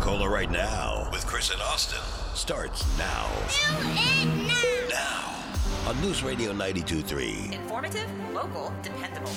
Pensacola right now with Chris and Austin starts now. Now on News Radio 92.3. Informative, local, dependable.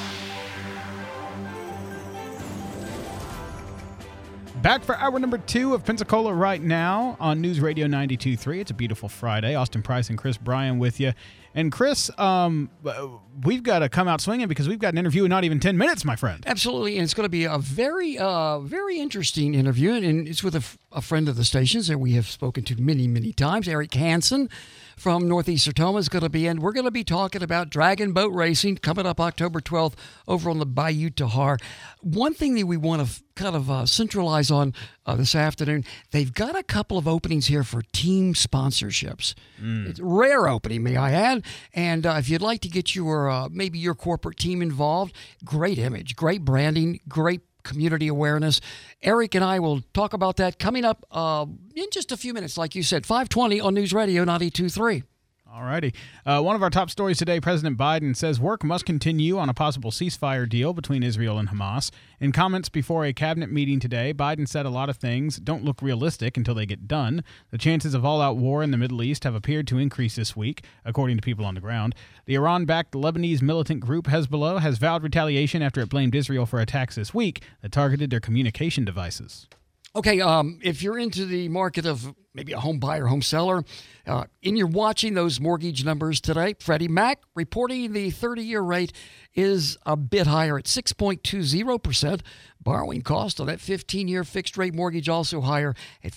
Back for hour number 2 of Pensacola right now on News Radio 92.3. It's a beautiful Friday. Austin Price and Chris Bryan with you. And Chris, we've got to come out swinging because we've got an interview in not even 10 minutes, my friend. Absolutely, and it's going to be a very interesting interview, and it's with a friend of the stations that we have spoken to many, many times. Eric Hansen from Northeast Sertoma is going to be in. We're going to be talking about Dragon Boat Racing coming up October 12th over on the Bayou Tahar. One thing that we want to kind of centralize on this afternoon, they've got a couple of openings here for team sponsorships. It's a rare opening, may I add. And if you'd like to get your maybe your corporate team involved, great image, great branding, great community awareness. Eric and I will talk about that coming up in just a few minutes, like you said, 5:20 on News Radio 92.3. All righty. One of our top stories today, President Biden says work must continue on a possible ceasefire deal between Israel and Hamas. In comments before a cabinet meeting today, Biden said a lot of things don't look realistic until they get done. The chances of all-out war in the Middle East have appeared to increase this week, according to people on the ground. The Iran-backed Lebanese militant group Hezbollah has vowed retaliation after it blamed Israel for attacks this week that targeted their communication devices. Okay, if you're into the market of maybe a home buyer, home seller, and you're watching those mortgage numbers today, Freddie Mac reporting the 30-year rate is a bit higher at 6.20%. Borrowing cost on that 15-year fixed-rate mortgage also higher at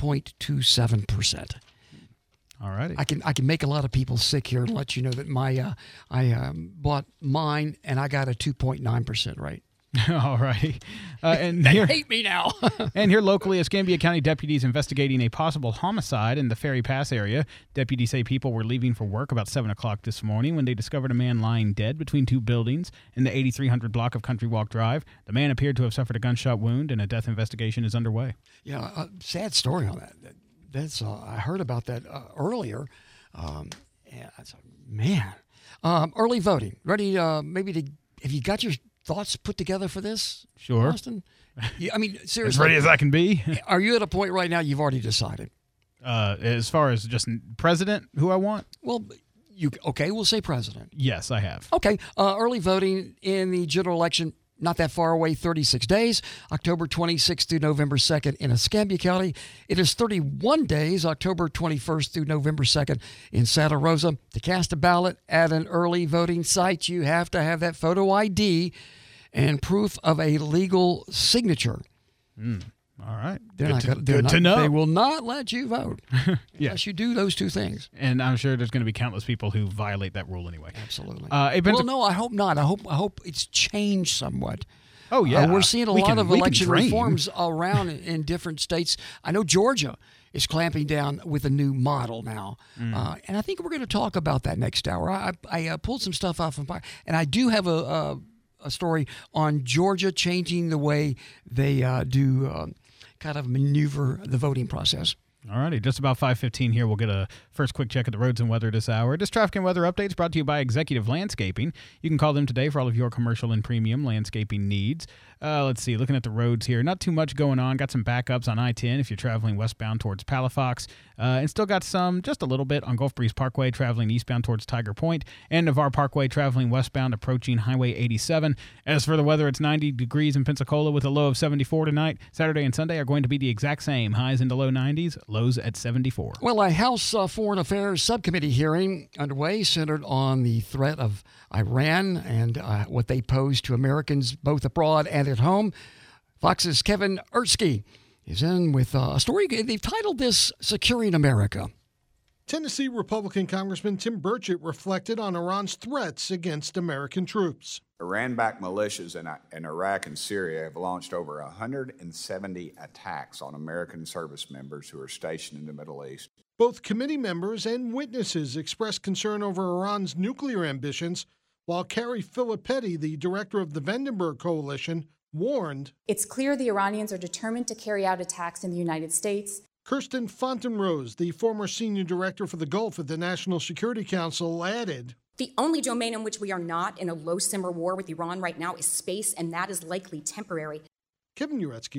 5.27%. All righty. I can make a lot of people sick here and let you know that I bought mine and I got a 2.9% rate. All righty. And They here, hate me now. and here locally, Escambia County deputies investigating a possible homicide in the Ferry Pass area. Deputies say people were leaving for work about 7 o'clock this morning when they discovered a man lying dead between two buildings in the 8300 block of Country Walk Drive. The man appeared to have suffered a gunshot wound, and a death investigation is underway. Yeah, sad story on that. That's I heard about that earlier. Yeah, man. Early voting. Ready? Maybe to have you got your thoughts put together for this? Sure. Austin? Yeah, I mean, seriously. As ready as I can be. Are you at a point right now you've already decided? As far as just president, who I want? Well, we'll say president. Yes, I have. Okay, early voting in the general election, not that far away, 36 days, October 26th through November 2nd in Escambia County. It is 31 days, October 21st through November 2nd in Santa Rosa. To cast a ballot at an early voting site, you have to have that photo ID and proof of a legal signature. All right. Good to know. They will not let you vote unless you do those two things. And I'm sure there's going to be countless people who violate that rule anyway. Absolutely. No, I hope not. I hope it's changed somewhat. Oh, yeah. We're seeing a lot of election reforms around in different states. I know Georgia is clamping down with a new model now. And I think we're going to talk about that next hour. I pulled some stuff off of and I do have a story on Georgia changing the way they do kind of maneuver the voting process. All righty, just about 5:15 here. We'll get a first quick check of the roads and weather this hour. This traffic and weather updates brought to you by Executive Landscaping. You can call them today for all of your commercial and premium landscaping needs. Let's see, looking at the roads here, not too much going on. Got some backups on I-10 if you're traveling westbound towards Palafox. And still got some, just a little bit, on Gulf Breeze Parkway traveling eastbound towards Tiger Point. And Navarre Parkway traveling westbound approaching Highway 87. As for the weather, it's 90 degrees in Pensacola with a low of 74 tonight. Saturday and Sunday are going to be the exact same. Highs in the low 90s, lows at 74. Well, a House Foreign Affairs Subcommittee hearing underway centered on the threat of Iran and what they pose to Americans both abroad and at home. Fox's Kevin Erskine is in with a story. They've titled this Securing America. Tennessee Republican Congressman Tim Burchett reflected on Iran's threats against American troops. Iran-backed militias in Iraq and Syria have launched over 170 attacks on American service members who are stationed in the Middle East. Both committee members and witnesses expressed concern over Iran's nuclear ambitions, while Carrie Filippetti, the director of the Vandenberg Coalition, warned, "It's clear the Iranians are determined to carry out attacks in the United States." Kirsten Fontenrose, the former senior director for the Gulf at the National Security Council, added, "The only domain in which we are not in a low-simmer war with Iran right now is space, and that is likely temporary." Kevin Uretsky,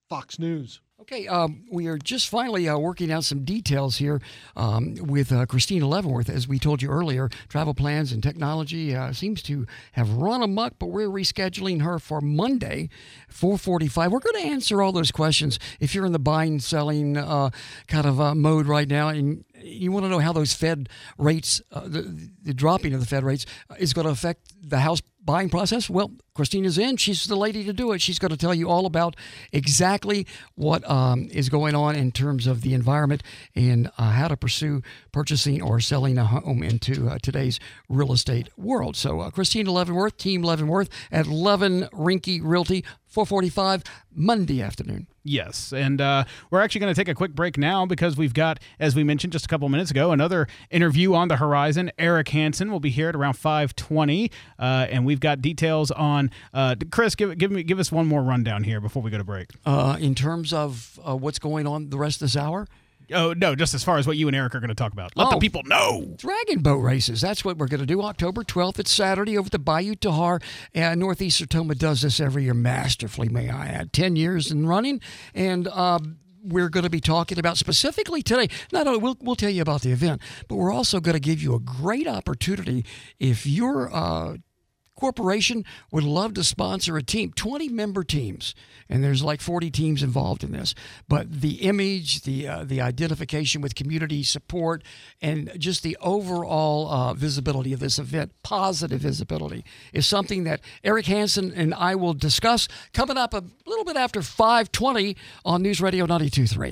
Fox News. Okay, we are just finally working out some details here with Christina Leavenworth. As we told you earlier, travel plans and technology seems to have run amok, but we're rescheduling her for Monday, 4:45. We're going to answer all those questions. If you're in the buying, selling kind of mode right now, and you want to know how those Fed rates, the dropping of the Fed rates, is going to affect the house buying process, well, Christina's in. She's the lady to do it. She's going to tell you all about exactly what is going on in terms of the environment and how to pursue purchasing or selling a home into today's real estate world. So Christina Leavenworth, Team Leavenworth at Levin Rinke Realty, 4:45 Monday afternoon. Yes, and we're actually going to take a quick break now because we've got, as we mentioned just a couple minutes ago, another interview on the horizon. Eric Hansen will be here at around 5:20, and we've got details on. Chris, give us one more rundown here before we go to break. In terms of what's going on the rest of this hour. Oh, no, just as far as what you and Eric are going to talk about. Let the people know. Dragon boat races. That's what we're going to do. October 12th. It's Saturday over at the Bayou Tahar. Northeast Sertoma does this every year masterfully, may I add. 10 years in running. And we're going to be talking about specifically today. Not only we'll tell you about the event, but we're also going to give you a great opportunity if you're corporation would love to sponsor a team, 20-member teams, and there's like 40 teams involved in this. But the image, the identification with community support, and just the overall visibility of this event, positive visibility, is something that Eric Hansen and I will discuss coming up a little bit after 5:20 on News Radio 92.3.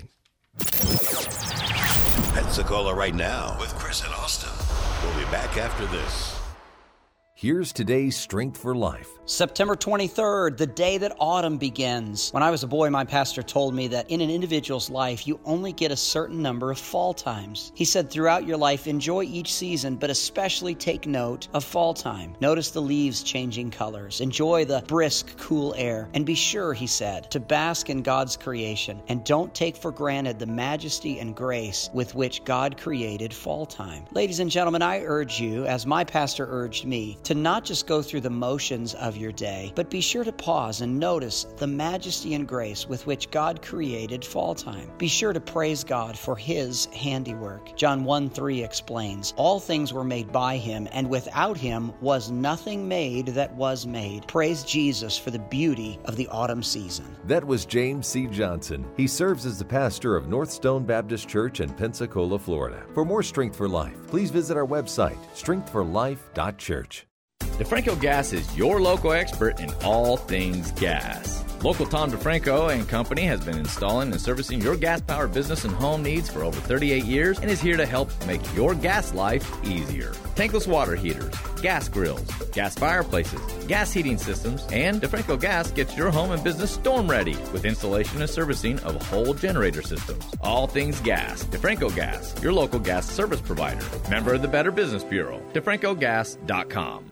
Pensacola right now with Chris and Austin. We'll be back after this. Here's today's Strength for Life. September 23rd, the day that autumn begins. When I was a boy, my pastor told me that in an individual's life, you only get a certain number of fall times. He said, throughout your life, enjoy each season, but especially take note of fall time. Notice the leaves changing colors. Enjoy the brisk, cool air. And be sure, he said, to bask in God's creation. And don't take for granted the majesty and grace with which God created fall time. Ladies and gentlemen, I urge you, as my pastor urged me, to not just go through the motions of your day, but be sure to pause and notice the majesty and grace with which God created fall time. Be sure to praise God for His handiwork. John 1:3 explains, all things were made by Him, and without Him was nothing made that was made. Praise Jesus for the beauty of the autumn season. That was James C. Johnson. He serves as the pastor of North Stone Baptist Church in Pensacola, Florida. For more Strength for Life, please visit our website, strengthforlife.church. DeFranco Gas is your local expert in all things gas. Local Tom DeFranco and Company has been installing and servicing your gas-powered business and home needs for over 38 years and is here to help make your gas life easier. Tankless water heaters, gas grills, gas fireplaces, gas heating systems, and DeFranco Gas gets your home and business storm ready with installation and servicing of whole generator systems. All things gas. DeFranco Gas, your local gas service provider. Member of the Better Business Bureau. DeFrancoGas.com.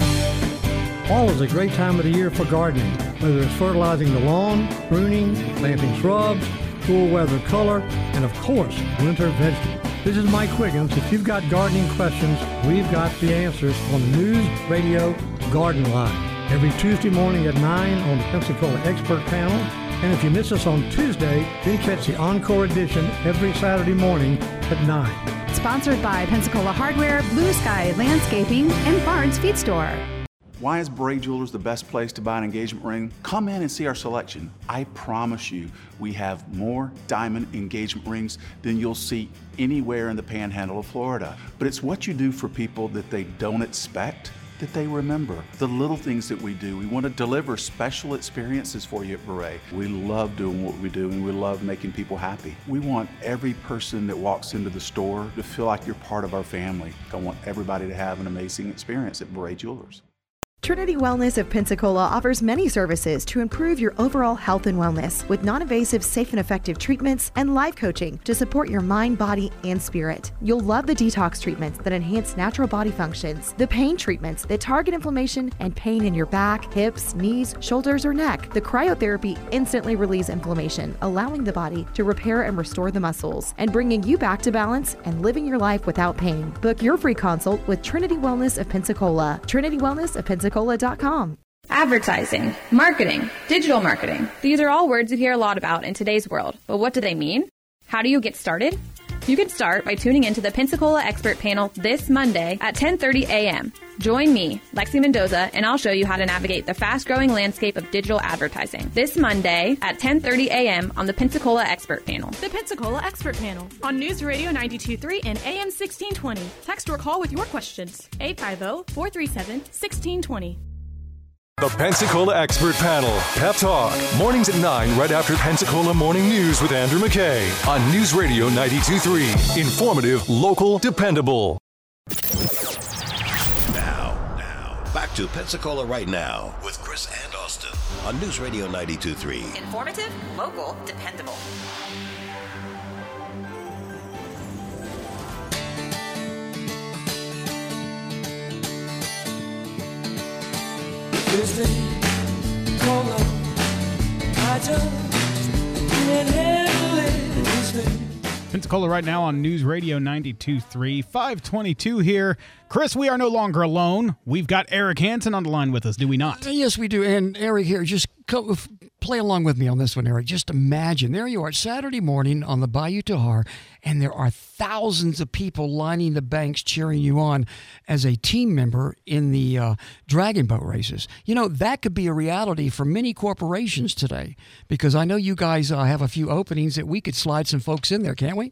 Fall is a great time of the year for gardening, whether it's fertilizing the lawn, pruning, planting shrubs, cool weather color, and of course, winter vegetables. This is Mike Quiggins. If you've got gardening questions, we've got the answers on the News Radio Garden Line. Every Tuesday morning at 9 on the Pensacola Expert Panel. And if you miss us on Tuesday, then catch the Encore edition every Saturday morning at 9. Sponsored by Pensacola Hardware, Blue Sky Landscaping, and Barnes Feed Store. Why is Beret Jewelers the best place to buy an engagement ring? Come in and see our selection. I promise you, we have more diamond engagement rings than you'll see anywhere in the panhandle of Florida. But it's what you do for people that they don't expect that they remember. The little things that we do. We want to deliver special experiences for you at Beret. We love doing what we do and we love making people happy. We want every person that walks into the store to feel like you're part of our family. I want everybody to have an amazing experience at Beret Jewelers. Trinity Wellness of Pensacola offers many services to improve your overall health and wellness with non-invasive, safe and effective treatments and life coaching to support your mind, body, and spirit. You'll love the detox treatments that enhance natural body functions, the pain treatments that target inflammation and pain in your back, hips, knees, shoulders, or neck. The cryotherapy instantly relieves inflammation, allowing the body to repair and restore the muscles and bringing you back to balance and living your life without pain. Book your free consult with Trinity Wellness of Pensacola. Trinity Wellness of Pensacola.com. Advertising, marketing, digital marketing. These are all words you hear a lot about in today's world, but what do they mean? How do you get started? You can start by tuning into the Pensacola Expert Panel this Monday at 10:30 a.m. Join me, Lexi Mendoza, and I'll show you how to navigate the fast-growing landscape of digital advertising. This Monday at 10:30 a.m. on the Pensacola Expert Panel. The Pensacola Expert Panel on News Radio 92.3 and AM 1620. Text or call with your questions. 850-437-1620. The Pensacola Expert Panel. Pep Talk. Mornings at 9 right after Pensacola Morning News with Andrew McKay on News Radio 92.3. Informative, local, dependable. Now, back to Pensacola Right Now with Chris and Austin on News Radio 92.3. Informative, local, dependable. Pensacola Right Now on News Radio 92.3, 522 here. Chris, we are no longer alone. We've got Eric Hansen on the line with us, do we not? Yes, we do. And Eric here, just play along with me on this one, Eric. Just imagine, there you are, Saturday morning on the Bayou Tahar, and there are thousands of people lining the banks cheering you on as a team member in the dragon boat races. You know, that could be a reality for many corporations today, because I know you guys have a few openings that we could slide some folks in there, can't we?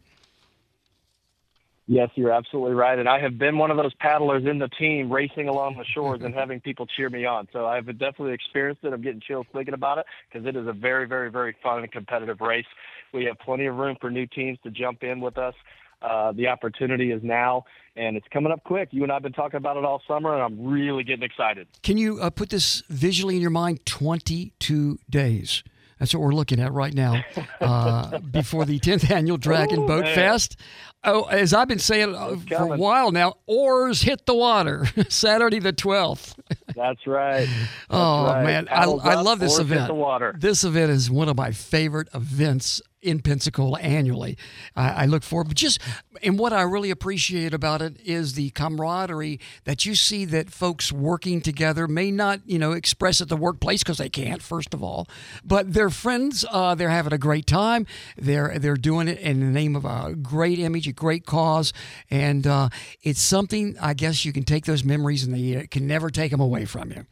Yes, you're absolutely right. And I have been one of those paddlers in the team racing along the shores and having people cheer me on. So I've definitely experienced it. I'm getting chills thinking about it because it is a very, very, very fun and competitive race. We have plenty of room for new teams to jump in with us. The opportunity is now, and it's coming up quick. You and I have been talking about it all summer, and I'm really getting excited. Can you put this visually in your mind? 22 days. That's what we're looking at right now before the 10th Annual Dragon Boat Fest. Oh, as I've been saying for a while now, oars hit the water, Saturday the 12th. That's right. Man, I love this event. Hit the water. This event is one of my favorite events in Pensacola annually. I look forward, and what I really appreciate about it is the camaraderie that you see that folks working together may not, express at the workplace because they can't, first of all, but they're friends. They're having a great time. They're doing it in the name of a great image, a great cause, and it's something I guess you can take those memories and they can never take them away from you.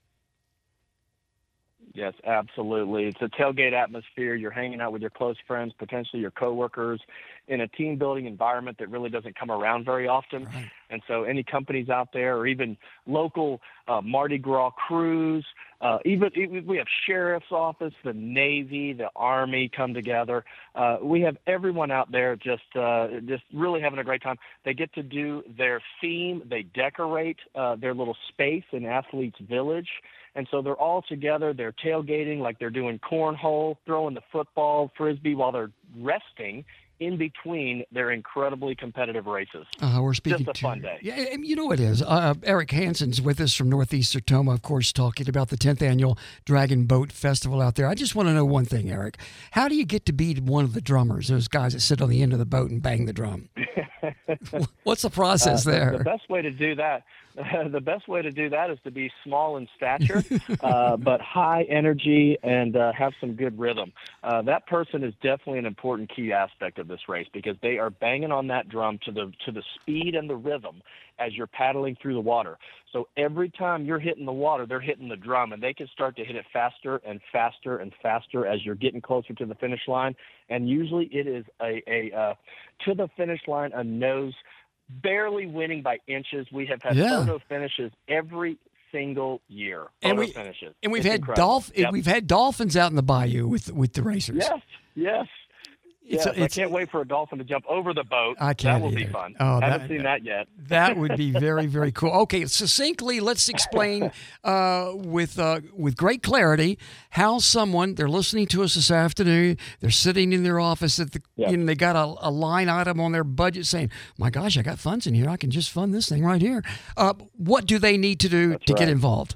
Yes, absolutely. It's a tailgate atmosphere. You're hanging out with your close friends, potentially your coworkers, in a team-building environment that really doesn't come around very often. Right. And so any companies out there or even local Mardi Gras crews, even we have sheriff's office, the Navy, the Army come together. We have everyone out there just really having a great time. They get to do their theme. They decorate their little space in Athletes Village. And so they're all together. They're tailgating like they're doing cornhole, throwing the football, frisbee while they're resting in between their incredibly competitive races. We're speaking just a fun day. Yeah, you know it is. Eric Hansen's with us from Northeast Sertoma, of course, talking about the 10th Annual Dragon Boat Festival out there. I just want to know one thing, Eric. How do you get to be one of the drummers, those guys that sit on the end of the boat and bang the drum? What's the process there? The best way to do that is to be small in stature, but high energy and have some good rhythm. That person is definitely an important key aspect of this race because they are banging on that drum to the speed and the rhythm as you're paddling through the water. So every time you're hitting the water, they're hitting the drum, and they can start to hit it faster and faster and faster as you're getting closer to the finish line. And usually it is a to the finish line, a nose, barely winning by inches. We have had photo finishes every single year. Finishes. And we've had we've had dolphins out in the bayou with the racers. Yes. I can't wait for a dolphin to jump over the boat. I can't That will either. be fun. Oh, haven't seen that yet. That would be very, very cool. Okay, succinctly, let's explain with great clarity how they're listening to us this afternoon. They're sitting in their office and they got a line item on their budget saying, "My gosh, I got funds in here. I can just fund this thing right here." What do they need to do to get involved?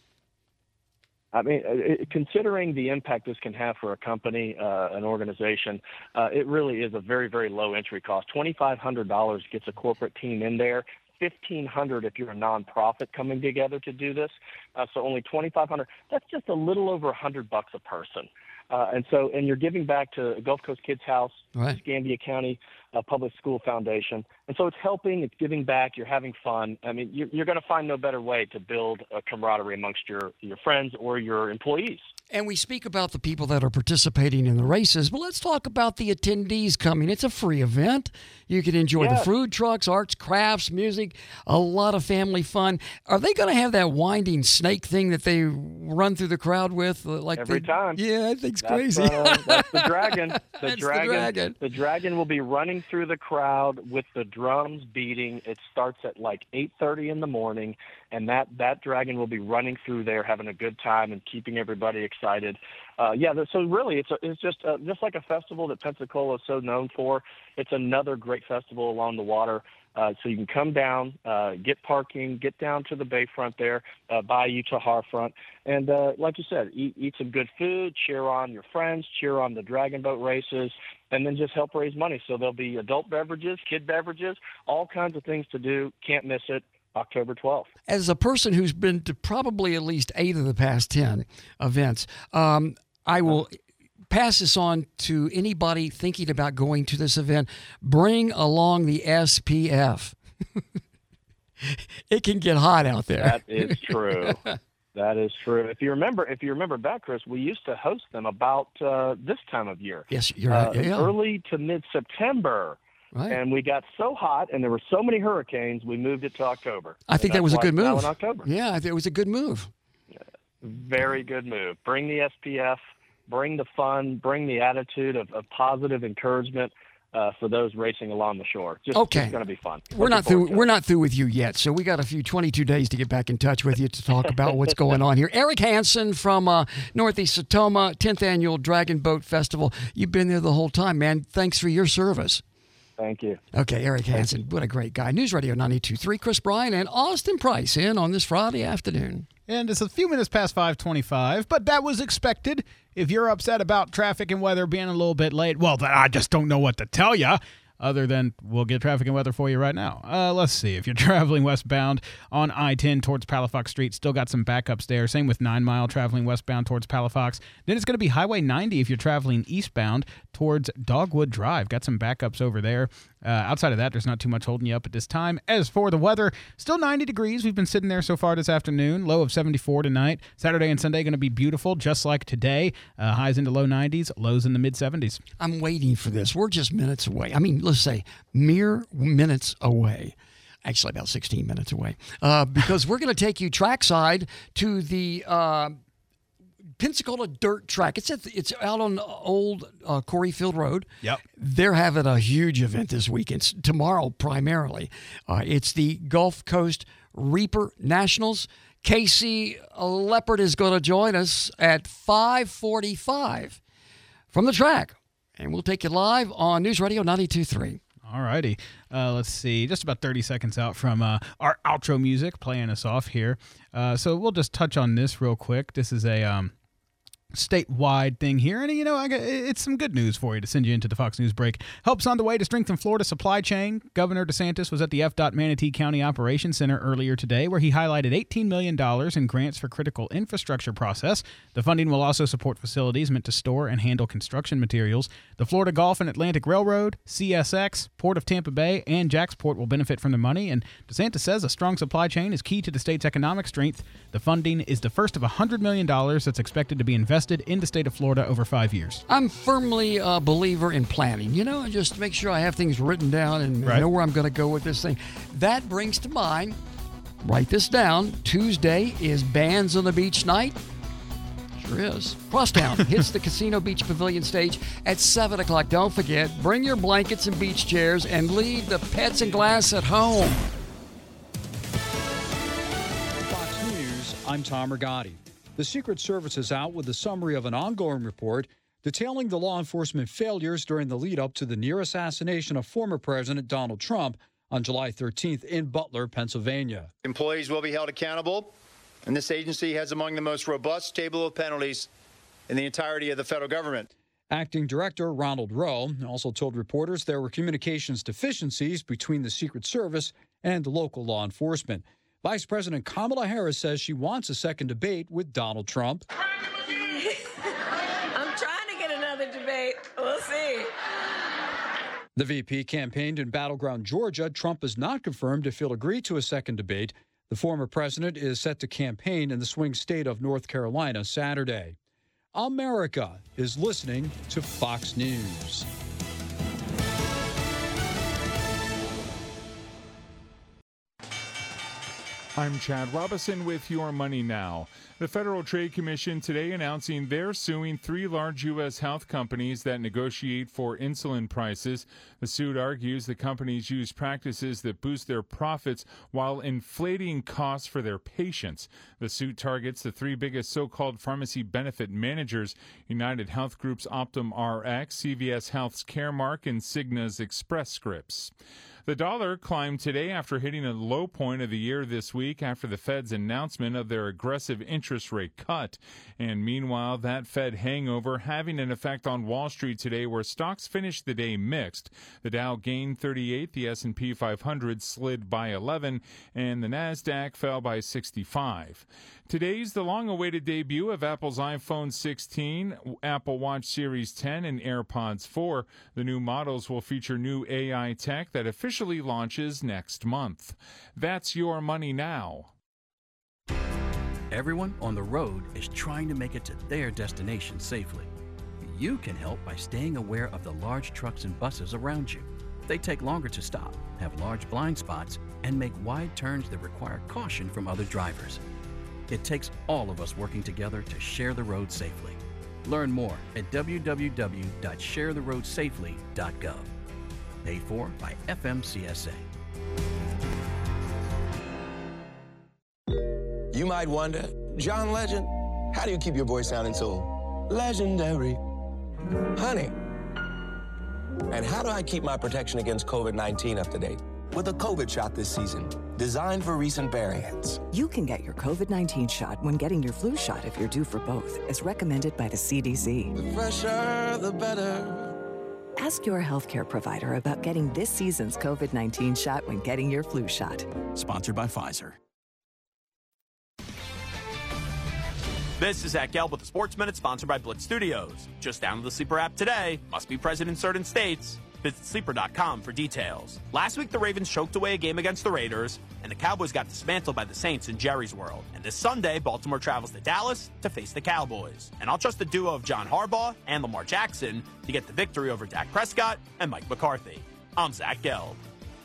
I mean, considering the impact this can have for a company, an organization, it really is a very, very low entry cost. $2,500 gets a corporate team in there. 1,500 if you're a nonprofit coming together to do this. So only 2,500. That's just a little over $100 a person. And you're giving back to Gulf Coast Kids House, right. Escambia County Public School Foundation. And so it's helping, it's giving back, you're having fun. I mean, you're going to find no better way to build a camaraderie amongst your friends or your employees. And we speak about the people that are participating in the races, but let's talk about the attendees coming. It's a free event. You can enjoy the food trucks, arts, crafts, music, a lot of family fun. Are they going to have that winding snake thing that they run through the crowd with? Every time. Yeah, I think it's crazy. That's the dragon. The dragon. The dragon will be running through the crowd with the drums beating. It starts at like 8:30 in the morning, and that dragon will be running through there, having a good time and keeping everybody excited. So really, it's just like a festival that Pensacola is so known for. It's another great festival along the water. So you can come down, get parking, get down to the bayfront there, by Utah Harfront, and like you said, eat some good food, cheer on your friends, cheer on the dragon boat races, and then just help raise money. So there'll be adult beverages, kid beverages, all kinds of things to do. Can't miss it. October 12th. As a person who's been to probably at least 8 of the past 10 events, I will pass this on to anybody thinking about going to this event. Bring along the SPF. It can get hot out there. That is true. That is true. If you remember back, Chris, we used to host them about this time of year. Yes, you're right. Yeah. Early to mid-September. Right. And we got so hot, and there were so many hurricanes, we moved it to October. I think that was a good move. In October. Yeah, it was a good move. Very good move. Bring the SPF, bring the fun, bring the attitude of positive encouragement for those racing along the shore. It's going to be fun. We're not through with you yet, so we got a few 22 days to get back in touch with you to talk about what's going on here. Eric Hansen from Northeast Sertoma, 10th Annual Dragon Boat Festival. You've been there the whole time, man. Thanks for your service. Thank you. Okay, Eric Hansen, what a great guy. News Radio 92.3, Chris Bryan and Austin Price in on this Friday afternoon. And it's a few minutes past 5:25, but that was expected. If you're upset about traffic and weather being a little bit late, well, then I just don't know what to tell you. Other than we'll get traffic and weather for you right now. Let's see. If you're traveling westbound on I-10 towards Palafox Street, still got some backups there. Same with 9 Mile traveling westbound towards Palafox. Then it's going to be Highway 90 if you're traveling eastbound towards Dogwood Drive. Got some backups over there. Outside of that, there's not too much holding you up at this time. As for the weather, still 90 degrees. We've been sitting there so far this afternoon. Low of 74 tonight. Saturday and Sunday going to be beautiful, just like today. Highs into low 90s, lows in the mid-70s. I'm waiting for this. We're just minutes away. I mean, let's say mere minutes away. Actually, about 16 minutes away. Because we're going to take you trackside to the Pensacola Dirt Track. It's out on old Coreyfield Road. Yep. They're having a huge event this weekend, tomorrow primarily. It's the Gulf Coast Reaper Nationals. Casey Leopard is going to join us at 5:45 from the track. And we'll take you live on News Radio 92.3. All righty. Let's see. Just about 30 seconds out from our outro music playing us off here. So we'll just touch on this real quick. This is a statewide thing here. And, it's some good news for you to send you into the Fox News break. Help's on the way to strengthen Florida's supply chain. Governor DeSantis was at the FDOT Manatee County Operations Center earlier today, where he highlighted $18 million in grants for critical infrastructure process. The funding will also support facilities meant to store and handle construction materials. The Florida Gulf and Atlantic Railroad, CSX, Port of Tampa Bay, and Jacksport will benefit from the money. And DeSantis says a strong supply chain is key to the state's economic strength. The funding is the first of $100 million that's expected to be invested in the state of Florida over 5 years. I'm firmly a believer in planning, just make sure I have things written down and know where I'm going to go with this thing. That brings to mind, write this down, Tuesday is Bands on the Beach night. Sure is. Crosstown hits the Casino Beach Pavilion stage at 7 o'clock. Don't forget, bring your blankets and beach chairs and leave the pets and glass at home. Fox News, I'm Tom Rigotti. The Secret Service is out with a summary of an ongoing report detailing the law enforcement failures during the lead-up to the near assassination of former President Donald Trump on July 13th in Butler, Pennsylvania. Employees will be held accountable, and this agency has among the most robust table of penalties in the entirety of the federal government. Acting Director Ronald Rowe also told reporters there were communications deficiencies between the Secret Service and local law enforcement. Vice President Kamala Harris says she wants a second debate with Donald Trump. I'm trying to get another debate. We'll see. The VP campaigned in battleground Georgia. Trump has not confirmed if he'll agree to a second debate. The former president is set to campaign in the swing state of North Carolina Saturday. America is listening to Fox News. I'm Chad Robison with Your Money Now. The Federal Trade Commission today announcing they're suing 3 large U.S. health companies that negotiate for insulin prices. The suit argues the companies use practices that boost their profits while inflating costs for their patients. The suit targets the 3 biggest so-called pharmacy benefit managers, United Health Group's Optum Rx, CVS Health's Caremark, and Cigna's Express Scripts. The dollar climbed today after hitting a low point of the year this week after the Fed's announcement of their aggressive interest rate cut. And meanwhile, that Fed hangover having an effect on Wall Street today, where stocks finished the day mixed. The Dow gained 38, the S&P 500 slid by 11, and the Nasdaq fell by 65. Today's the long-awaited debut of Apple's iPhone 16, Apple Watch Series 10, and AirPods 4. The new models will feature new AI tech that officially launches next month. That's Your Money Now. Everyone on the road is trying to make it to their destination safely. You can help by staying aware of the large trucks and buses around you. They take longer to stop, have large blind spots, and make wide turns that require caution from other drivers. It takes all of us working together to share the road safely. Learn more at www.sharetheroadsafely.gov. Paid for by FMCSA. You might wonder, John Legend, how do you keep your voice sounding so legendary? Honey. And how do I keep my protection against COVID-19 up to date? With a COVID shot this season, designed for recent variants. You can get your COVID-19 shot when getting your flu shot if you're due for both, as recommended by the CDC. The fresher, the better. Ask your healthcare provider about getting this season's COVID-19 shot when getting your flu shot. Sponsored by Pfizer. This is Zach Gelb with the Sports Minute, sponsored by Blitz Studios. Just download the Sleeper app today. Must be present in certain states. Visit Sleeper.com for details. Last week, the Ravens choked away a game against the Raiders, and the Cowboys got dismantled by the Saints in Jerry's World. And this Sunday, Baltimore travels to Dallas to face the Cowboys. And I'll trust the duo of John Harbaugh and Lamar Jackson to get the victory over Dak Prescott and Mike McCarthy. I'm Zach Gelb.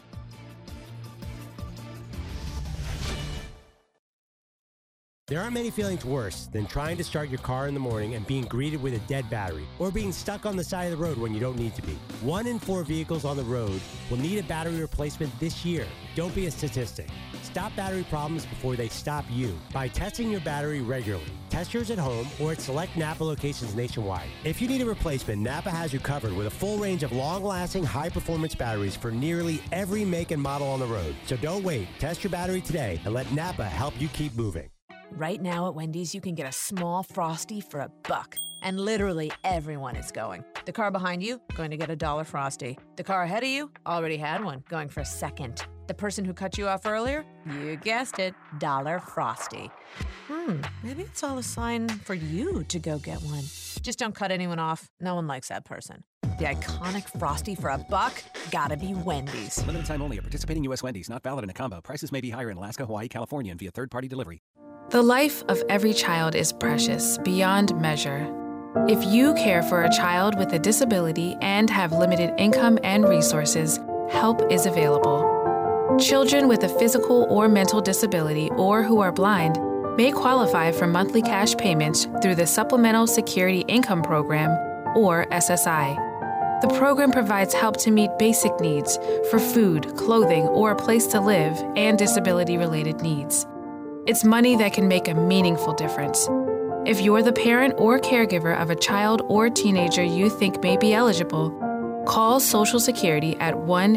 There aren't many feelings worse than trying to start your car in the morning and being greeted with a dead battery, or being stuck on the side of the road when you don't need to be. 1 in 4 vehicles on the road will need a battery replacement this year. Don't be a statistic. Stop battery problems before they stop you by testing your battery regularly. Test yours at home or at select Napa locations nationwide. If you need a replacement, Napa has you covered with a full range of long-lasting, high-performance batteries for nearly every make and model on the road. So don't wait. Test your battery today and let Napa help you keep moving. Right now at Wendy's, you can get a small Frosty for $1. And literally everyone is going. The car behind you, going to get a $1 Frosty. The car ahead of you, already had one, going for a second. The person who cut you off earlier, you guessed it, $1 Frosty. Maybe it's all a sign for you to go get one. Just don't cut anyone off. No one likes that person. The iconic Frosty for $1, gotta be Wendy's. Limited time only at participating U.S. Wendy's. Not valid in a combo. Prices may be higher in Alaska, Hawaii, California, and via third-party delivery. The life of every child is precious beyond measure. If you care for a child with a disability and have limited income and resources, help is available. Children with a physical or mental disability or who are blind may qualify for monthly cash payments through the Supplemental Security Income Program, or SSI. The program provides help to meet basic needs for food, clothing, or a place to live, and disability-related needs. It's money that can make a meaningful difference. If you're the parent or caregiver of a child or teenager you think may be eligible, call Social Security at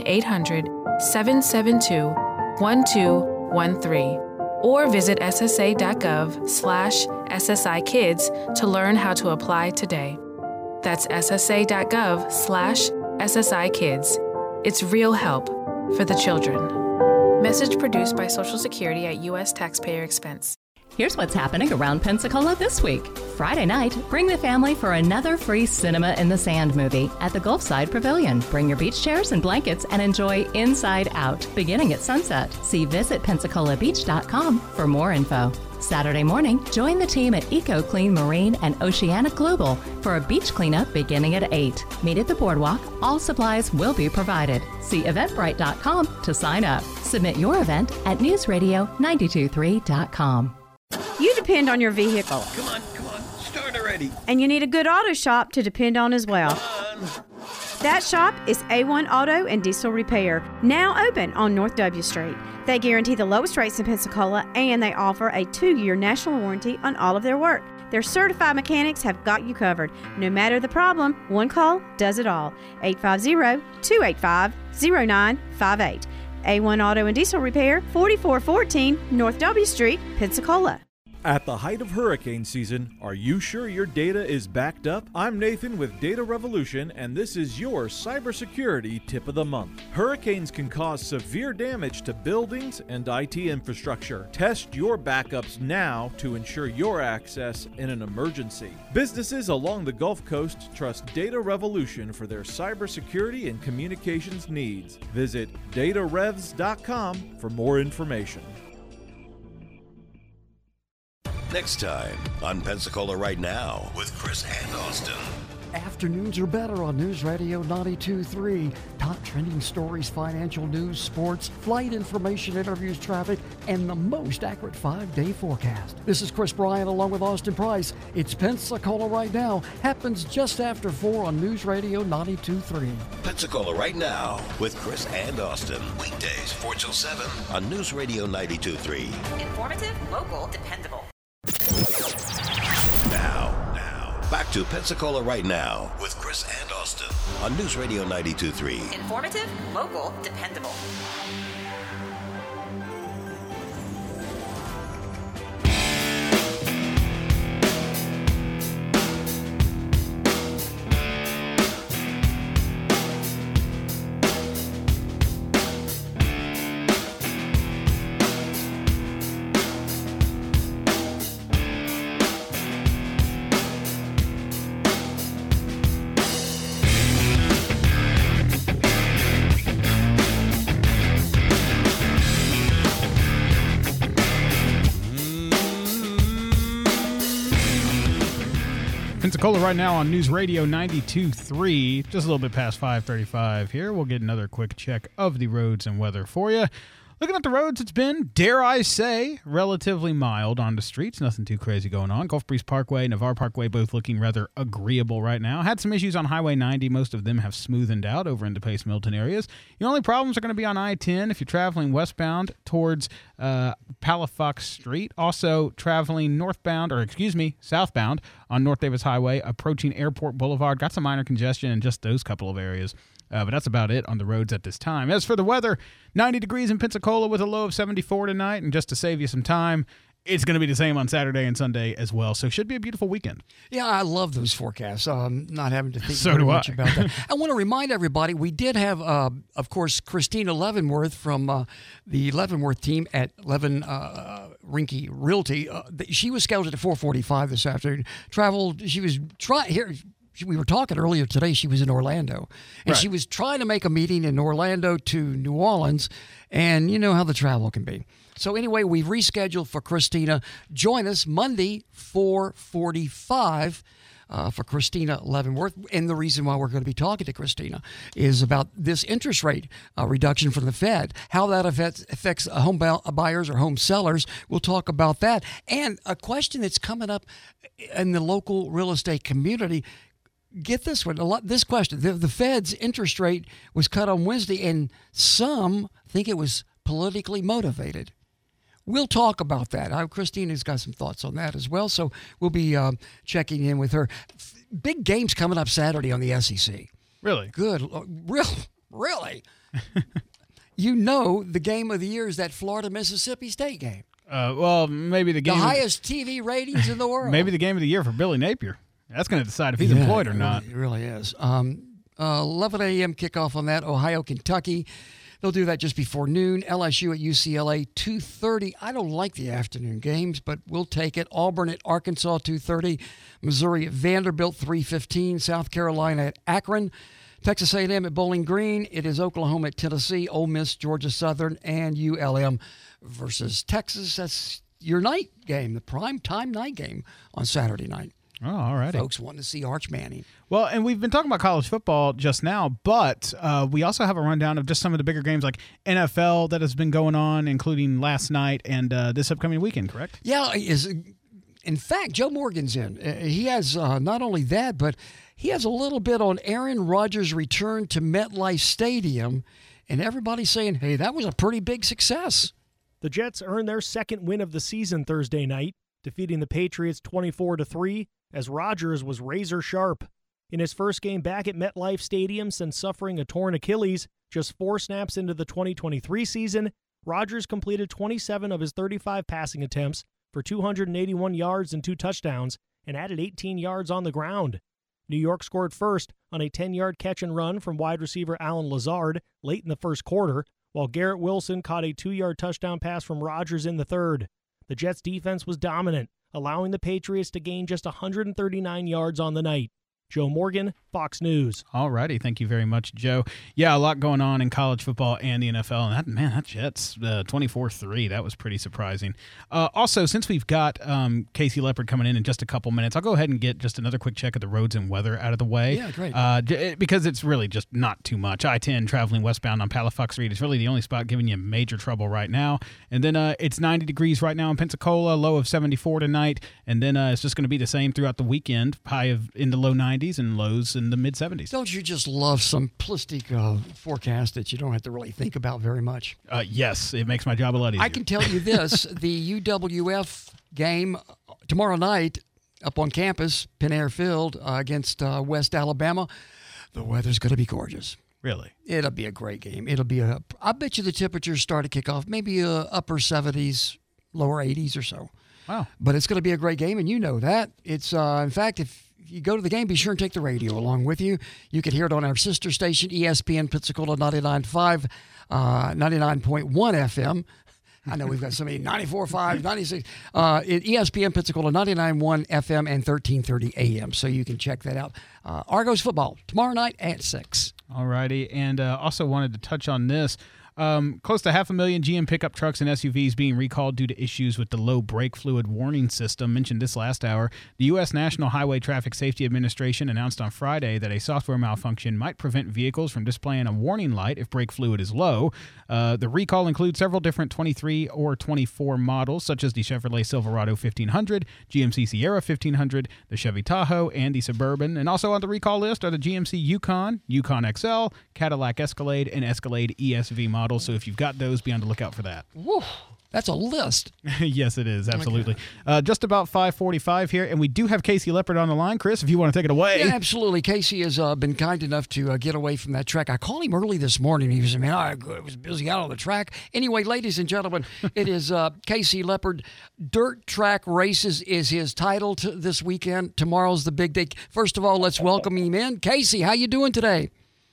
1-800-772-1213 or visit ssa.gov/SSIkids to learn how to apply today. That's ssa.gov/SSIkids. It's real help for the children. Message produced by Social Security at U.S. taxpayer expense. Here's what's happening around Pensacola this week. Friday night, bring the family for another free Cinema in the Sand movie at the Gulfside Pavilion. Bring your beach chairs and blankets and enjoy Inside Out, beginning at sunset. See visitPensacolaBeach.com for more info. Saturday morning, join the team at Eco Clean Marine and Oceanic Global for a beach cleanup beginning at 8. Meet at the boardwalk. All supplies will be provided. See Eventbrite.com to sign up. Submit your event at newsradio923.com. You depend on your vehicle. Come on, start already. And you need a good auto shop to depend on as well. That shop is A1 Auto and Diesel Repair, now open on North W Street. They guarantee the lowest rates in Pensacola, and they offer a 2-year national warranty on all of their work. Their certified mechanics have got you covered. No matter the problem, one call does it all. 850-285-0958. A1 Auto and Diesel Repair, 4414 North W Street, Pensacola. At the height of hurricane season, are you sure your data is backed up? I'm Nathan with Data Revolution, and this is your cybersecurity tip of the month. Hurricanes can cause severe damage to buildings and IT infrastructure. Test your backups now to ensure your access in an emergency. Businesses along the Gulf Coast trust Data Revolution for their cybersecurity and communications needs. Visit datarevs.com for more information. Next time on Pensacola Right Now with Chris and Austin. Afternoons are better on News Radio 92.3. Top trending stories, financial news, sports, flight information, interviews, traffic, and the most accurate 5-day forecast. This is Chris Bryant along with Austin Price. It's Pensacola Right Now. Happens just after 4 on News Radio 92.3. Pensacola Right Now with Chris and Austin. Weekdays 4 till 7 on News Radio 92.3. Informative, local, dependable. Now, back to Pensacola Right Now with Chris and Austin on News Radio 92.3. Informative, local, dependable. Pensacola Right Now on News Radio 92.3. Just a little bit past 5:35 here. We'll get another quick check of the roads and weather for you. Looking at the roads, it's been, dare I say, relatively mild on the streets. Nothing too crazy going on. Gulf Breeze Parkway, Navarre Parkway, both looking rather agreeable right now. Had some issues on Highway 90. Most of them have smoothened out over into Pace Milton areas. The only problems are going to be on I-10 if you're traveling westbound towards Palafox Street. Also traveling southbound on North Davis Highway, approaching Airport Boulevard. Got some minor congestion in just those couple of areas. But that's about it on the roads at this time. As for the weather, 90 degrees in Pensacola with a low of 74 tonight. And just to save you some time, it's going to be the same on Saturday and Sunday as well. So it should be a beautiful weekend. Yeah, I love those forecasts. Not having to think So very do much I. about that. I want to remind everybody, we did have, of course, Christina Leavenworth from the Leavenworth team at Levin Rinke Realty. She was scheduled at 4:45 this afternoon. Traveled. She was we were talking earlier today. She was in Orlando, and she was trying to make a meeting in Orlando to New Orleans, and you know how the travel can be. So anyway, we've rescheduled for Christina. Join us Monday, 4:45. For Christina Leavenworth. And the reason why we're going to be talking to Christina is about this interest rate reduction from the Fed, how that affects home buyers or home sellers. We'll talk about that. And a question that's coming up in the local real estate community. Get this one. This question. The Fed's interest rate was cut on Wednesday, and some think it was politically motivated. We'll talk about that. Christina's got some thoughts on that as well, so we'll be checking in with her. Big games coming up Saturday on the SEC. Really? Good. Really? You know the game of the year is that Florida-Mississippi State game. Well, maybe the game. The highest TV ratings in the world. Maybe the game of the year for Billy Napier. That's going to decide if he's employed or not. It really is. 11 a.m. kickoff on that. Ohio, Kentucky. They'll do that just before noon. LSU at UCLA, 2:30. I don't like the afternoon games, but we'll take it. Auburn at Arkansas, 2:30. Missouri at Vanderbilt, 3:15. South Carolina at Akron. Texas A&M at Bowling Green. It is Oklahoma at Tennessee, Ole Miss, Georgia Southern, and ULM versus Texas. That's your night game, the prime time night game on Saturday night. Oh, all right. Folks want to see Arch Manning. Well, and we've been talking about college football just now, but we also have a rundown of just some of the bigger games like NFL that has been going on, including last night and this upcoming weekend, correct? Yeah, in fact, Joe Morgan's in. He has not only that, but he has a little bit on Aaron Rodgers' return to MetLife Stadium, and everybody's saying, hey, that was a pretty big success. The Jets earned their second win of the season Thursday night, defeating the Patriots 24-3, as Rodgers was razor sharp. In his first game back at MetLife Stadium since suffering a torn Achilles, just 4 snaps into the 2023 season, Rodgers completed 27 of his 35 passing attempts for 281 yards and 2 touchdowns, and added 18 yards on the ground. New York scored first on a 10-yard catch and run from wide receiver Allen Lazard late in the first quarter, while Garrett Wilson caught a 2-yard touchdown pass from Rodgers in the third. The Jets' defense was dominant, allowing the Patriots to gain just 139 yards on the night. Joe Morgan, Fox News. All righty. Thank you very much, Joe. Yeah, a lot going on in college football and the NFL. And that Jets 24-3, that was pretty surprising. Also, since we've got Casey Leopard coming in just a couple minutes, I'll go ahead and get just another quick check of the roads and weather out of the way. Yeah, great. Because it's really just not too much. I-10 traveling westbound on Palafox Street is really the only spot giving you major trouble right now. And then it's 90 degrees right now in Pensacola, low of 74 tonight. And then it's just going to be the same throughout the weekend, high of in the low 90s and lows in the mid-70s. Don't you just love simplistic forecast that you don't have to really think about very much? Yes, it makes my job a lot easier. I can tell you this, the UWF game tomorrow night up on campus, Penn Air Field, against West Alabama, the weather's going to be gorgeous. Really? It'll be a great game. I bet you the temperatures start to kick off maybe upper 70s, lower 80s or so. Wow. But it's going to be a great game, and you know that. It's in fact, if you go to the game, be sure and take the radio along with you. You can hear it on our sister station, ESPN Pensacola 99.5, 99.1 FM. I know we've got so many, 94.5, 96. ESPN Pensacola 99.1 FM and 1330 AM. So you can check that out. Argos football tomorrow night at 6. All righty. And also wanted to touch on this. Close to 500,000 GM pickup trucks and SUVs being recalled due to issues with the low brake fluid warning system. Mentioned this last hour. The U.S. National Highway Traffic Safety Administration announced on Friday that a software malfunction might prevent vehicles from displaying a warning light if brake fluid is low. The recall includes several different 23 or 24 models, such as the Chevrolet Silverado 1500, GMC Sierra 1500, the Chevy Tahoe, and the Suburban. And also on the recall list are the GMC Yukon, Yukon XL, Cadillac Escalade, and Escalade ESV models. So if you've got those, be on the lookout for that. Woo, that's a list. Yes, it is. Absolutely. Just about 5:45 here, and we do have Casey Leopard on the line. Chris, if you want to take it away. Yeah, absolutely. Casey has been kind enough to get away from that track. I called him early this morning. He was, man, I was busy out on the track. Anyway, ladies and gentlemen, it is Casey Leopard. Dirt Track Races is his title this weekend. Tomorrow's the big day. First of all, let's welcome him in. Casey, how you doing today?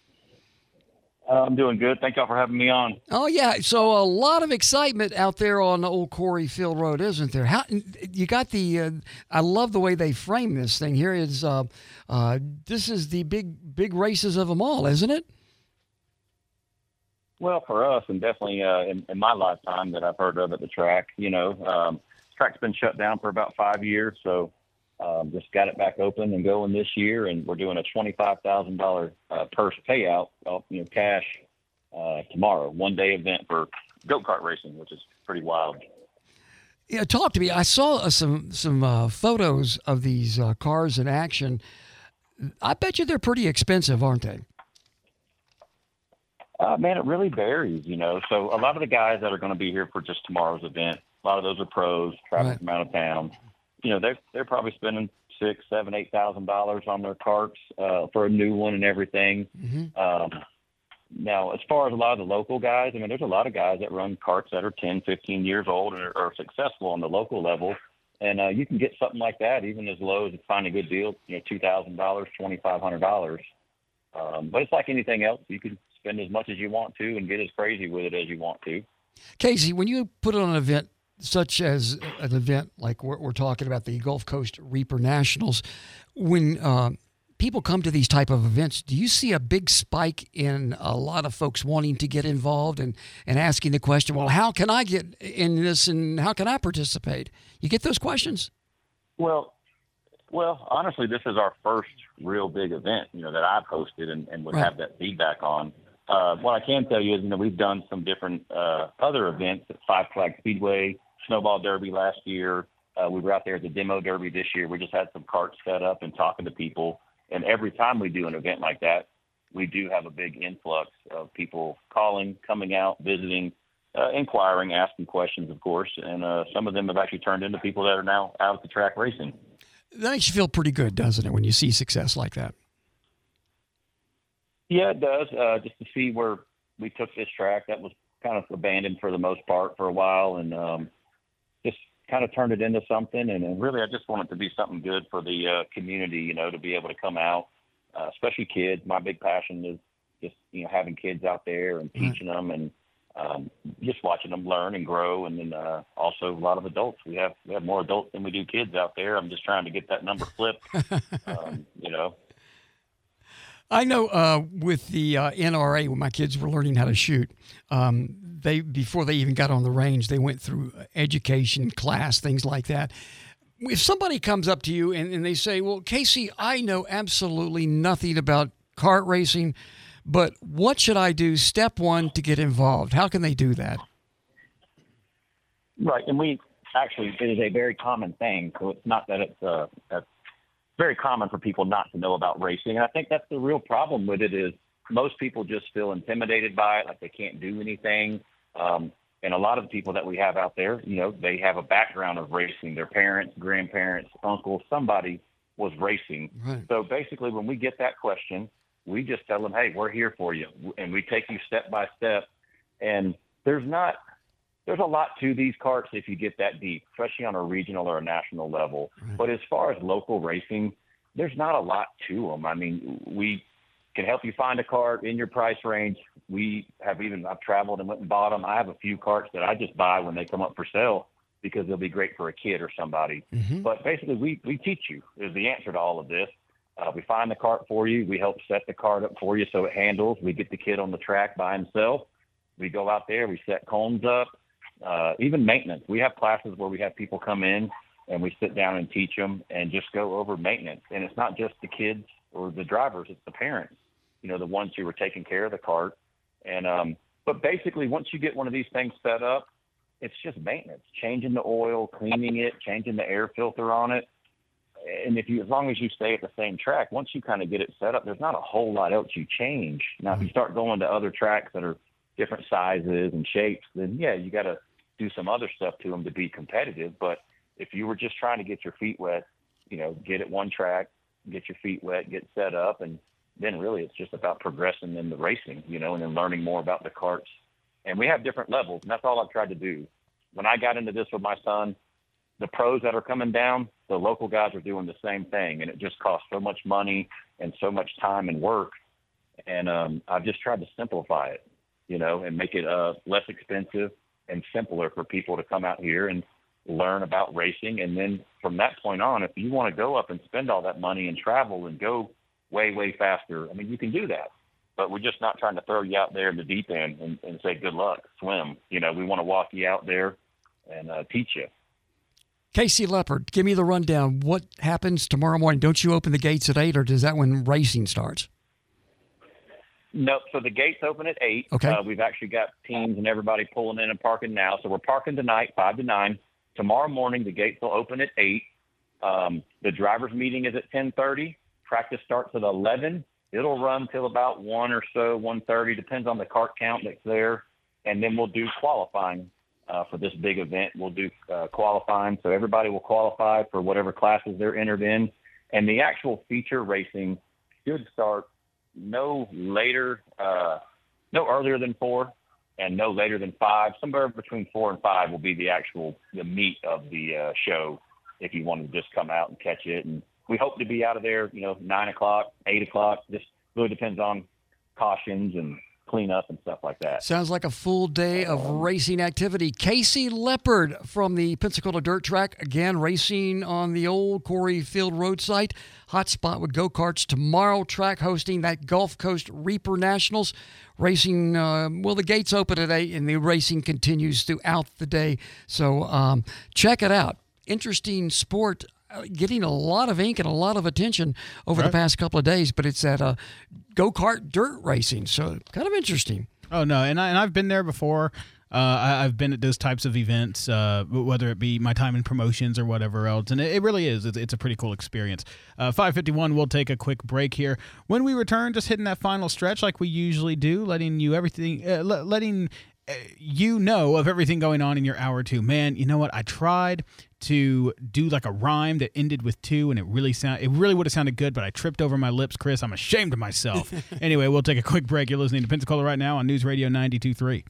I'm doing good. Thank y'all for having me on. Oh, yeah. So a lot of excitement out there on Old Corey Field Road, isn't there? How you got the I love the way they frame this thing here. Is this is the big races of them all, isn't it? Well, for us, and definitely in my lifetime that I've heard of at the track, track's been shut down for about 5 years, so just got it back open and going this year, and we're doing a $25,000 purse payout, cash tomorrow. 1-day event for go-kart racing, which is pretty wild. Yeah, talk to me. I saw some photos of these cars in action. I bet you they're pretty expensive, aren't they? Man, it really varies, So a lot of the guys that are going to be here for just tomorrow's event, a lot of those are pros traveling from out of town. They're probably spending $6,000, $7,000, $8,000 on their carts for a new one and everything. Mm-hmm. Now, as far as a lot of the local guys, there's a lot of guys that run carts that are 10, 15 years old and are successful on the local level. And you can get something like that even as low as find a good deal, $2,000, $2,500. But it's like anything else. You could spend as much as you want to and get as crazy with it as you want to. Casey, when you put on an event such as an event like we're talking about, the Gulf Coast Reaper Nationals, when people come to these type of events, do you see a big spike in a lot of folks wanting to get involved and asking the question, well, how can I get in this and how can I participate? You get those questions? Well, honestly, this is our first real big event, that I've hosted and would have that feedback on. What I can tell you is, we've done some different other events at Five Flag Speedway, Snowball Derby last year. We were out there at the Demo Derby this year. We just had some carts set up and talking to people. And every time we do an event like that, we do have a big influx of people calling, coming out, visiting, inquiring, asking questions, of course. And some of them have actually turned into people that are now out at the track racing. That makes you feel pretty good, doesn't it, when you see success like that? Yeah, it does. Just to see where we took this track, that was kind of abandoned for the most part for a while, and just kind of turned it into something. And really, I just want it to be something good for the community, to be able to come out, especially kids. My big passion is just, having kids out there and teaching them and just watching them learn and grow. And then also a lot of adults. We have more adults than we do kids out there. I'm just trying to get that number flipped, I know with the NRA, when my kids were learning how to shoot, before they even got on the range, they went through education class, things like that. If somebody comes up to you and they say, well, Casey, I know absolutely nothing about kart racing, but what should I do, step one, to get involved? How can they do that? Right, and it is a very common thing, so it's not that it's very common for people not to know about racing. And I think that's the real problem with it is most people just feel intimidated by it, like they can't do anything. And a lot of the people that we have out there, they have a background of racing. Their parents, grandparents, uncles, somebody was racing. Right. So basically when we get that question, we just tell them, hey, we're here for you. And we take you step by step. And there's a lot to these carts if you get that deep, especially on a regional or a national level. Right. But as far as local racing, there's not a lot to them. I mean, we can help you find a cart in your price range. I've traveled and went and bought them. I have a few carts that I just buy when they come up for sale because they'll be great for a kid or somebody. Mm-hmm. But basically, we teach you is the answer to all of this. We find the cart for you. We help set the cart up for you so it handles. We get the kid on the track by himself. We go out there. We set cones up. Even maintenance. We have classes where we have people come in and we sit down and teach them and just go over maintenance. And it's not just the kids or the drivers, it's the parents, the ones who are taking care of the cart. And, but basically once you get one of these things set up, it's just maintenance, changing the oil, cleaning it, changing the air filter on it. And as long as you stay at the same track, once you kind of get it set up, there's not a whole lot else you change. Now, if you start going to other tracks that are different sizes and shapes, then yeah, you got to do some other stuff to them to be competitive. But if you were just trying to get your feet wet, get at one track, get your feet wet, get set up, and then really it's just about progressing in the racing, and then learning more about the carts. And we have different levels, and that's all I've tried to do. When I got into this with my son, the pros that are coming down, the local guys are doing the same thing, and it just costs so much money and so much time and work. And I've just tried to simplify it, and make it less expensive and simpler for people to come out here and learn about racing. And then from that point on, if you want to go up and spend all that money and travel and go way, way faster, I mean, you can do that. But we're just not trying to throw you out there in the deep end and say, good luck, swim. We want to walk you out there and teach you. Casey Leopard, give me the rundown. What happens tomorrow morning? Don't you open the gates at 8, or is that when racing starts? No, so the gates open at 8. Okay. We've actually got teams and everybody pulling in and parking now. So we're parking tonight, 5 to 9. Tomorrow morning, the gates will open at 8. The driver's meeting is at 10:30. Practice starts at 11. It'll run till about 1 or so, 1:30, depends on the cart count that's there. And then we'll do qualifying for this big event. We'll do qualifying. So everybody will qualify for whatever classes they're entered in. And the actual feature racing should start no earlier than 4 and no later than 5. Somewhere between 4 and 5 will be the meat of the show if you want to just come out and catch it. And we hope to be out of there, 9 o'clock, 8 o'clock. Just really depends on cautions and cleanup and stuff like that. Sounds like a full day of racing activity. Casey Leopard from the Pensacola Dirt Track, again, racing on the old Corey Field Road site. Hot spot with go-karts tomorrow. Track hosting that Gulf Coast Reaper Nationals. Racing, the gates open today, and the racing continues throughout the day. So check it out. Interesting sport. Getting a lot of ink and a lot of attention over the past couple of days, but it's at go-kart dirt racing, so kind of interesting. Oh, no, and I've been there before. I've been at those types of events, whether it be my time in promotions or whatever else, and it really is. It's a pretty cool experience. 5:51, we'll take a quick break here. When we return, just hitting that final stretch like we usually do, letting you know of everything going on in your hour or two. Man, you know what? I tried to do like a rhyme that ended with two, and it really would have sounded good, but I tripped over my lips, Chris. I'm ashamed of myself. Anyway, we'll take a quick break. You're listening to Pensacola Right Now on News Radio 92.3.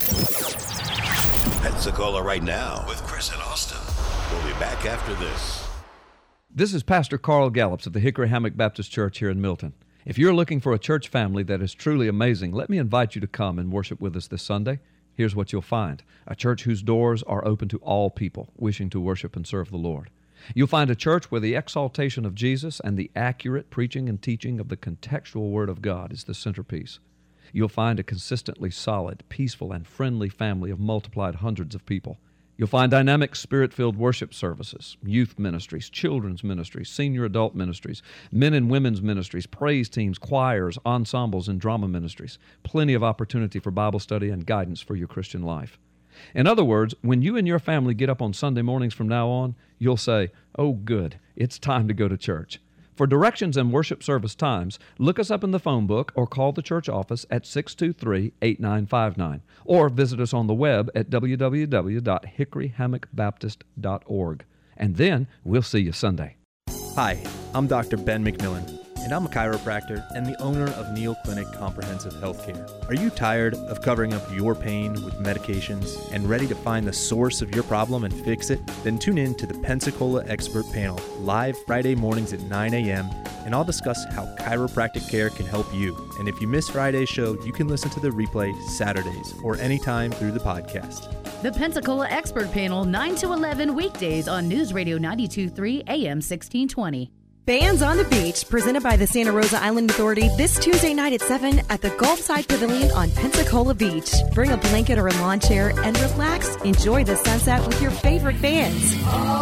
Pensacola Right Now with Chris and Austin. We'll be back after this. This is Pastor Carl Gallups of the Hickory Hammock Baptist Church here in Milton. If you're looking for a church family that is truly amazing, let me invite you to come and worship with us this Sunday. Here's what you'll find: a church whose doors are open to all people wishing to worship and serve the Lord. You'll find a church where the exaltation of Jesus and the accurate preaching and teaching of the contextual Word of God is the centerpiece. You'll find a consistently solid, peaceful, and friendly family of multiplied hundreds of people. You'll find dynamic, Spirit-filled worship services, youth ministries, children's ministries, senior adult ministries, men and women's ministries, praise teams, choirs, ensembles, and drama ministries. Plenty of opportunity for Bible study and guidance for your Christian life. In other words, when you and your family get up on Sunday mornings from now on, you'll say, "Oh, good, it's time to go to church." For directions and worship service times, look us up in the phone book or call the church office at 623-8959, or visit us on the web at www.hickoryhammockbaptist.org. And then we'll see you Sunday. Hi, I'm Dr. Ben McMillan, and I'm a chiropractor and the owner of Neal Clinic Comprehensive Healthcare. Are you tired of covering up your pain with medications and ready to find the source of your problem and fix it? Then tune in to the Pensacola Expert Panel, live Friday mornings at 9 a.m., and I'll discuss how chiropractic care can help you. And if you miss Friday's show, you can listen to the replay Saturdays or anytime through the podcast. The Pensacola Expert Panel, 9 to 11 weekdays on News Radio 92.3 AM 1620. Bands on the Beach, presented by the Santa Rosa Island Authority, this Tuesday night at 7 at the Gulfside Pavilion on Pensacola Beach. Bring a blanket or a lawn chair and relax. Enjoy the sunset with your favorite bands.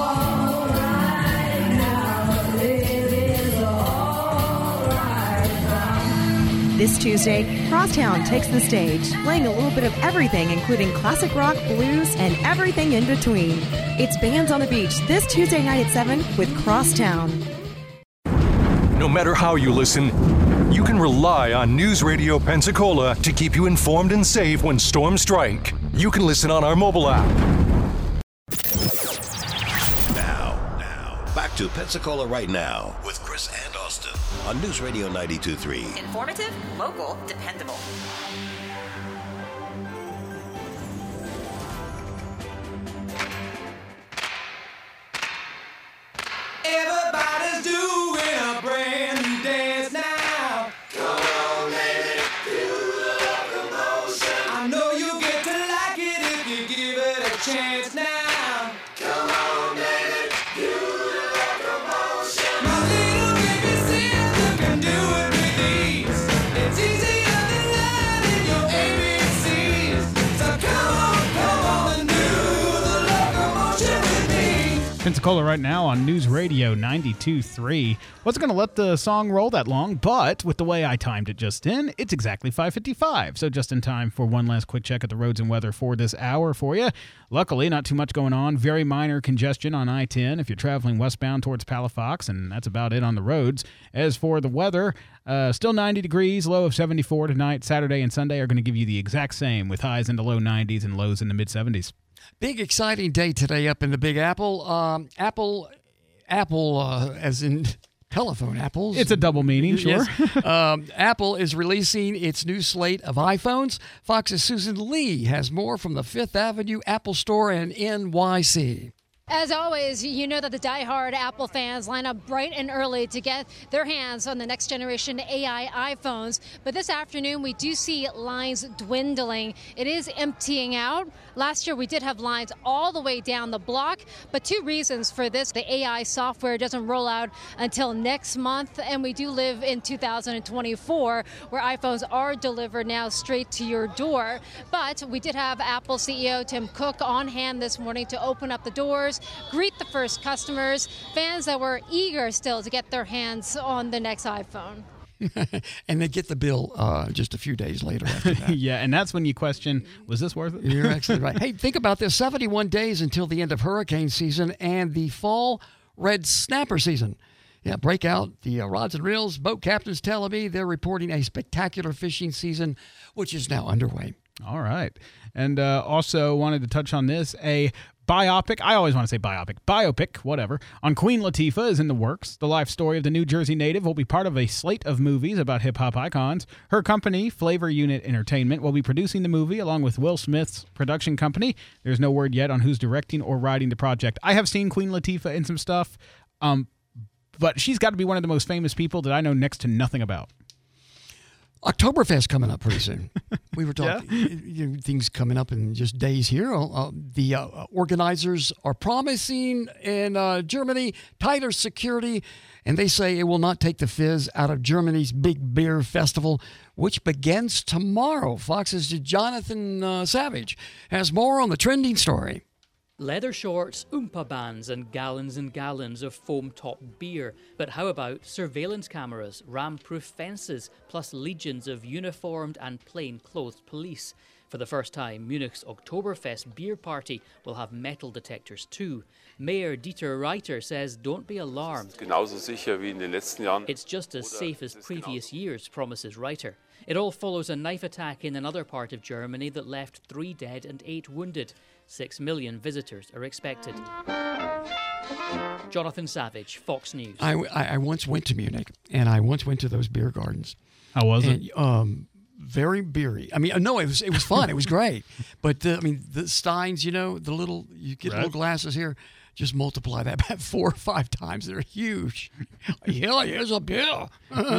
This Tuesday, Crosstown takes the stage, playing a little bit of everything, including classic rock, blues, and everything in between. It's Bands on the Beach this Tuesday night at 7 with Crosstown. No matter how you listen, you can rely on News Radio Pensacola to keep you informed and safe when storms strike. You can listen on our mobile app. Now, back to Pensacola Right Now with Chris and Austin on News Radio 92.3. Informative, local, dependable. Everybody's doing a brand new dance now. Come on, baby, do the locomotion. I know you'll get to like it if you give it a chance now. Come on, baby, do the locomotion. My little baby sister can do it with ease. It's easier than learning your ABCs. So come on and do the locomotion with me. Pensacola Right Now on News Radio 92.3. Wasn't going to let the song roll that long, but with the way I timed it just in, it's exactly 5:55. So just in time for one last quick check at the roads and weather for this hour for you. Luckily, not too much going on. Very minor congestion on I-10 if you're traveling westbound towards Palafox, and that's about it on the roads. As for the weather, still 90 degrees, low of 74 tonight. Saturday and Sunday are going to give you the exact same with highs in the low 90s and lows in the mid-70s. Big exciting day today up in the Big Apple. Apple, as in telephone apples. It's a double meaning, sure. Yes. Apple is releasing its new slate of iPhones. Fox's Susan Lee has more from the Fifth Avenue Apple Store in NYC. As always, you know that the diehard Apple fans line up bright and early to get their hands on the next generation AI iPhones. But this afternoon, we do see lines dwindling. It is emptying out. Last year, we did have lines all the way down the block. But two reasons for this. The AI software doesn't roll out until next month. And we do live in 2024, where iPhones are delivered now straight to your door. But we did have Apple CEO Tim Cook on hand this morning to open up the doors, greet the first customers, fans that were eager still to get their hands on the next iPhone. And they get the bill just a few days later after that. Yeah, and that's when you question, was this worth it? You're absolutely right. Hey, think about this. 71 days until the end of hurricane season and the fall red snapper season. Yeah, break out. The rods and reels boat captains telling me they're reporting a spectacular fishing season, which is now underway. All right. And also wanted to touch on this. A biopic, I always want to say biopic, whatever, on Queen Latifah is in the works. The life story of the New Jersey native will be part of a slate of movies about hip-hop icons. Her company, Flavor Unit Entertainment, will be producing the movie along with Will Smith's production company. There's no word yet on who's directing or writing the project. I have seen Queen Latifah in some stuff, but she's got to be one of the most famous people that I know next to nothing about. Oktoberfest coming up pretty soon. We were talking things coming up in just days here. The organizers are promising in Germany tighter security, and they say it will not take the fizz out of Germany's big beer festival, which begins tomorrow. Fox's Jonathan Savage has more on the trending story. Leather shorts, Oompa bands, and gallons of foam-top beer. But how about surveillance cameras, ram-proof fences, plus legions of uniformed and plain-clothed police? For the first time, Munich's Oktoberfest beer party will have metal detectors too. Mayor Dieter Reiter says don't be alarmed. It's just as safe as previous years, promises Reiter. It all follows a knife attack in another part of Germany that left 3 dead and 8 wounded. 6 million visitors are expected. Jonathan Savage, Fox News. I once went to Munich, and I once went to those beer gardens. How was it? Very beery. I mean, no, it was fun. It was great. But the Steins, you get little glasses here. Just multiply that about 4 or 5 times. They're huge. Yeah, here's a beer.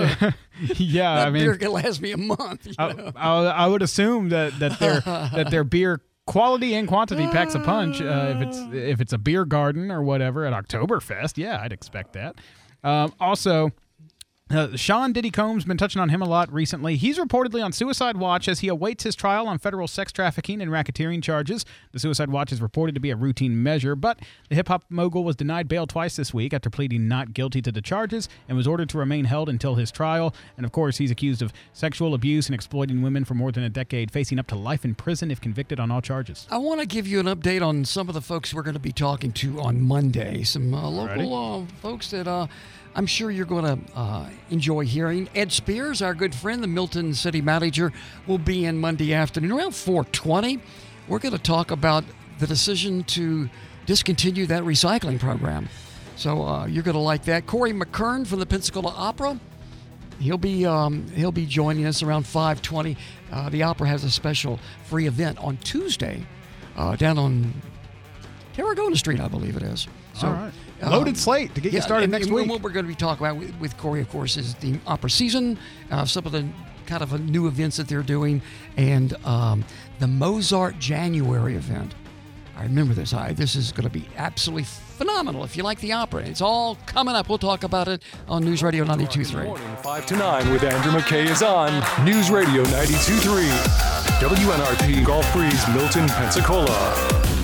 Yeah, that beer can last me a month. I would assume that their beer quality and quantity packs a punch. If it's a beer garden or whatever at Oktoberfest, yeah, I'd expect that. Also, Sean Diddy Combs been touching on him a lot recently. He's reportedly on suicide watch as he awaits his trial on federal sex trafficking and racketeering charges. The suicide watch is reported to be a routine measure, but the hip-hop mogul was denied bail twice this week after pleading not guilty to the charges and was ordered to remain held until his trial. And of course, he's accused of sexual abuse and exploiting women for more than a decade, facing up to life in prison if convicted on all charges. I want to give you an update on some of the folks we're going to be talking to on Monday. Some local folks that I'm sure you're going to enjoy hearing. Ed Spears, our good friend, the Milton City manager, will be in Monday afternoon around 4:20. We're going to talk about the decision to discontinue that recycling program. So you're going to like that. Corey McKern from the Pensacola Opera, he'll be joining us around 5:20. The Opera has a special free event on Tuesday down on Tarragona Street, I believe it is. So, all right. Loaded slate to get you started next week. What we're going to be talking about with Corey, of course, is the opera season, some of the kind of new events that they're doing, and the Mozart January event. I remember this. This is going to be absolutely phenomenal if you like the opera. It's all coming up. We'll talk about it on News Radio 92.3. 5 to 9 with Andrew McKay is on News Radio 92.3. WNRP Gulf Breeze, Milton, Pensacola.